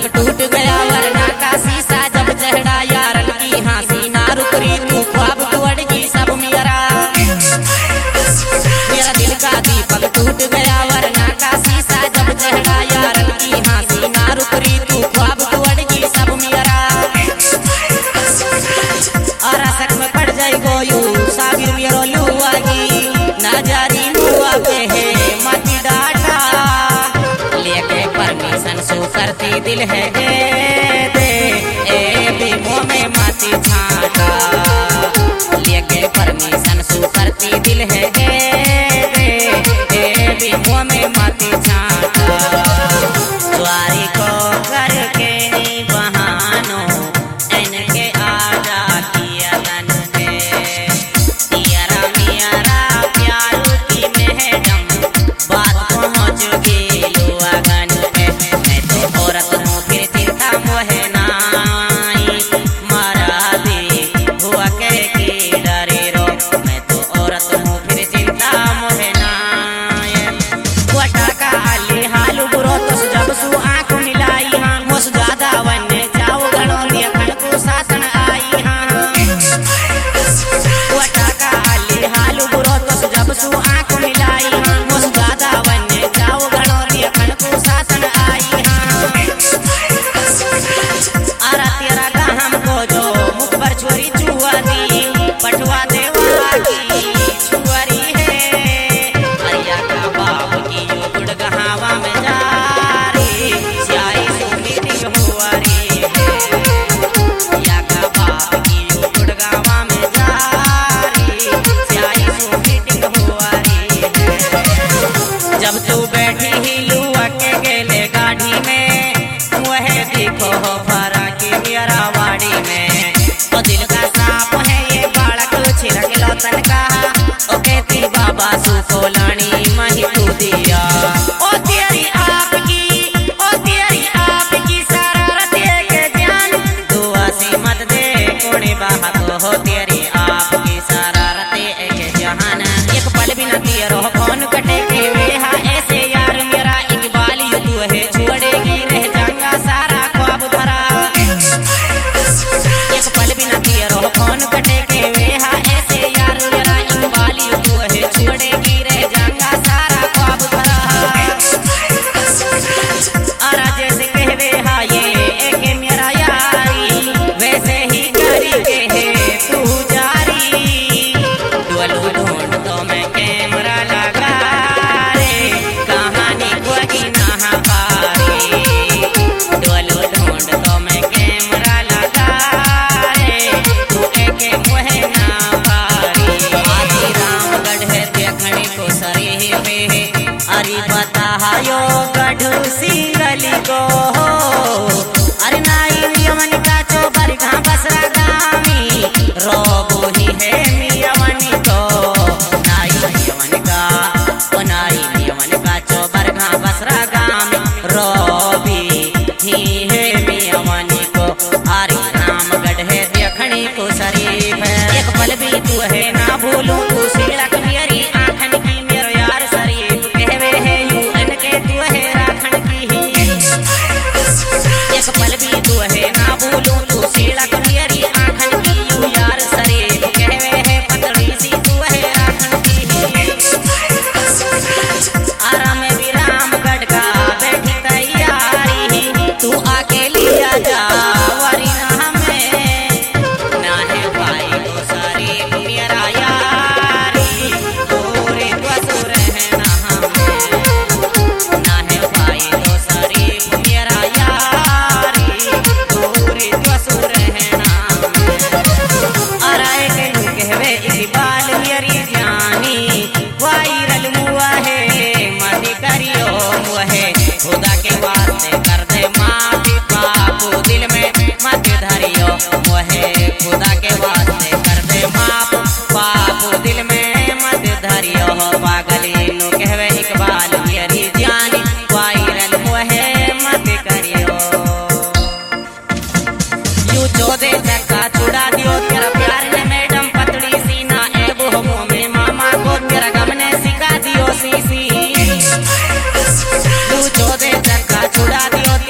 दीपक टूट गया वरना का शीशा जब चढ़ा यारन की हंसी ना रुक रही तू ख्वाब तोड़गी सब मेरा दिल का दीपक टूट गया वरना का शीशा जब चढ़ा यारन की हंसी ना रुक रही तू ख्वाब तोड़गी सब मेरा और असक में पड़ जाई गोयू साबिर मेरो लुआगी ना जारी मुआ पे है मती डाटा लेके परमिशन सो करती दिल है दे ए भी मुँह में माती छाटा लेके परमिशन सो करती दिल है दे ए भी मुँह में माती छाटा द्वारी को करके नहीं बहानो इनके आजा किया तन पे यारा मेरा प्यार की महजम बात पहुँच गई लोगन पे मैं तो औरत हूँ फिर चिंता मोहे नाई मारा दे हुआ के डरे रो मैं तो औरत हूँ फिर चिंता मोहे नाई वटा का आली हालू बुरो तो जब सु आँख मिलाई हाँ मुझ ज्यादा वन्य जाओ गणों लिया खड़ को शासन आई हाँ वटा का आली हालू बुरो तो जब सु आँख मिलाई हाँ मुझ ज्यादा वन्य जाओ गणों लिया खड़ को शासन आई हाँ आरा तेरा का हमको जो मुख पर छोरी चुआ दी पटवा देवा की छुआरी है अरिया का बाप की यो गुड़गहावा में जा रे स्याई सोनी दी हुआरी है या का बाप की यो गुड़गहावा में जा रे स्याई सोनी दी हुआरी है जब तू बैठी ही लुआ के गेले गाड़ी में वह देखो हो फरा के मेरा वाड़ी में तो दिल का सांप है ये बालक छिड़क लो तन का ओ कहती बाबा सुको लानी मही तू दिया ओ तेरी आपकी शरारत के जान दुआ सी मत दे कोने बाहा को हो तेरी आपकी शरारत के जहान एक पल भी न दिए रहो कौन कटे के वे हा ऐसे यार मेरा इकबाल यू तू है छोड़ेगी रह जाऊंगा सारा ख्वाब धरा एक पल भी न दिए रहो कौन कटे के वे हा ऐसे यार मेरा इकबाल यू तू है छोड़ेगी रह जाऊंगा सारा ख्वाब धरा अरा जैसे कहवे हा ये एक मेरा यारी वैसे ही करी के है तू जारी डोलू ढूंढ तो मैं कैमरा लगा रे कहानी कोई ना पारी डोलू ढूंढ तो मैं कैमरा लगा रे तू एक मुहे ना पारी आदि रामगढ़ है देखने को सरी में अरे बता यो गढ़ सिंगली को अरे नाई यमन का चोबर घा बसरा गामी रोगो ही है मियमन को नाई यमन का चोबर घा बसरा गामी रोबी ही है मियमन को अरे रामगढ़ है देखने को शरीफ है एक पल भी तू है ना भूलूं तू सिलक मेरी आँखन की मेरो यार शरीफ कहवे है यू इनके तू है राखन की ही एक पल भी तू है ना भूलूं तू सिलक मेरी आँखन की यू यार शरीफ कहवे है पतली सी तू है राखन की ही आरा में भी रामगढ़ का बैठी तैयारी तू आके लिया जा वरी ना हमें ना है भाई तो शरीफ मेरा यारी तोरे बसुर है ना हमें ना है भाई तो शरीफ मेरा यारी तोरे बसुर है ना हमें अराए के कहवे इकबाल मेरी जानी वायरल मुआ है मत करियो मुहे खुदा के वास्ते कर दे माफी बापू दिल में मत धरियो मुहे खुदा के वास्ते कर दे माफ बापू दिल में मत धरियो पागली नु कहवे इकबाल मेरी जानी वायरल मुहे मत करियो यू चौदे धक्का छुड़ा दियो तेरा प्यार ने मैडम पतली सी ना एबो मुँह में मामा को तेरा गम ने सिखा दियो सीसी यू चौदे धक्का छुड़ा दियो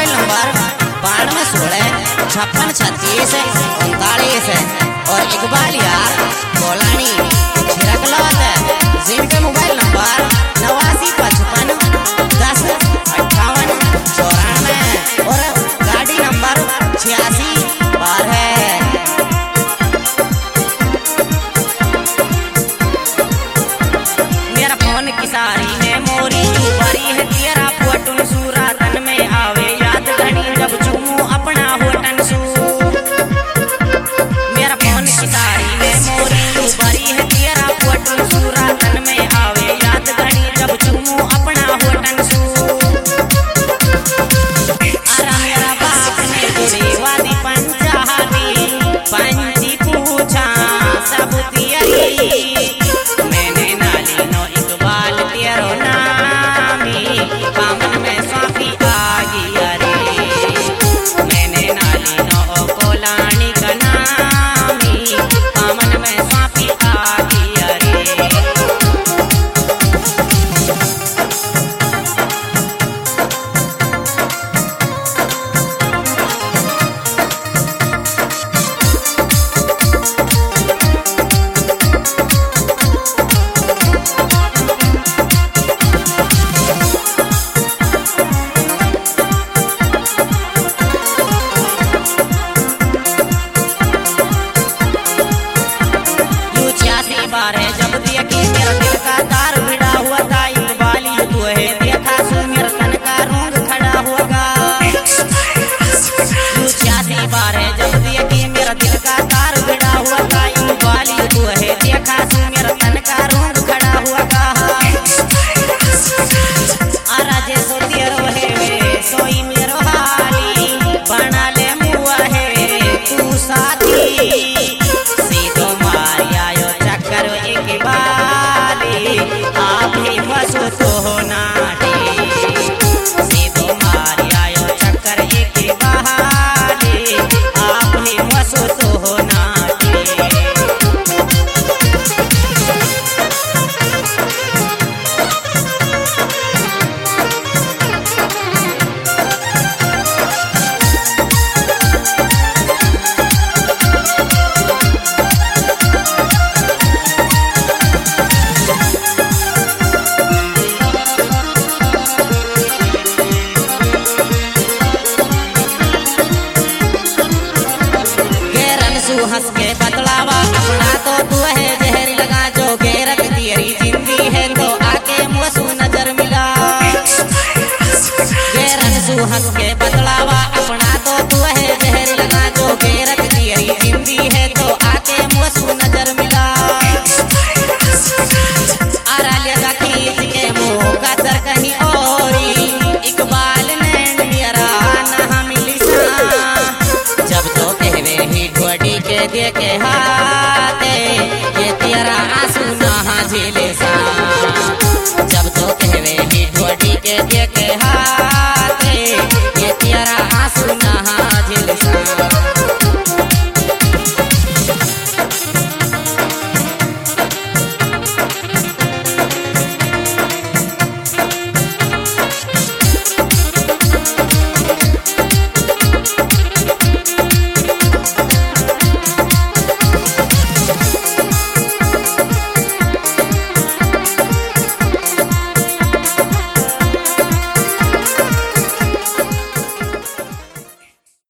मोबाइल नंबर 9216563639 और इकबाल यार कोलानी छिरकलौत, जिनके मोबाइल नंबर 8955105894 और गाड़ी नंबर 8612। मेरा फोन की सारी मेमोरी भरी है तेरा फोटो सूरा तन में आवे याद घड़ी जब चूमू अपना होटन सू। मेरा फोन की सारी मेमोरी भरी है तेरा फोटो सूरा तन में आवे याद घड़ी जब चूमू अपना होटन सू। अरे मेरा बाप ने जुड़ी वादी पंचाहती पंची पूछा सब तियरी मैंने नाली नो इकबाल तेरो नामी कामन में स्वाफी आगी अरे मैंने नाली नो कोलानी का नामी कामन में स्वाफी आगी अरे। बारे जब दिया कि मेरा दिल का तार भिड़ा हुआ था इकबाली तू है देखा सो मेरा तन का रोंग खड़ा होगा। बारे जब दिया कि मेरा दिल का तार भिड़ा हुआ था इकबाली तू है देखा सो मेरा तन का रोंग खड़ा होगा। आराजे सो तेरो है सोई मेरो हाली बना ले मुआ है तू साथी सीधो मारिया करो एक बारी आप ही बसो तो नाटी सीधो मारी आयो चक्कर एक बहारी आप ही बसो तो नाटी। हंस के बतलावा अपना तो तू है जहर लगा जो गैरत तेरी जिंदगी है तो आके मुझसे नजर मिला। गैरन हंस के बतलावा अपना तो तू है जहर लगा जो गैरत तेरी जिंदगी है तो आके मुझसे नजर मिला। आरा लेगा खींच के मुंह का सर कहीं और इकबाल ने मेरा ना मिली जब तो कहवे ही ढोडी के दे के हाथे ये तेरा आंसू ना झेले।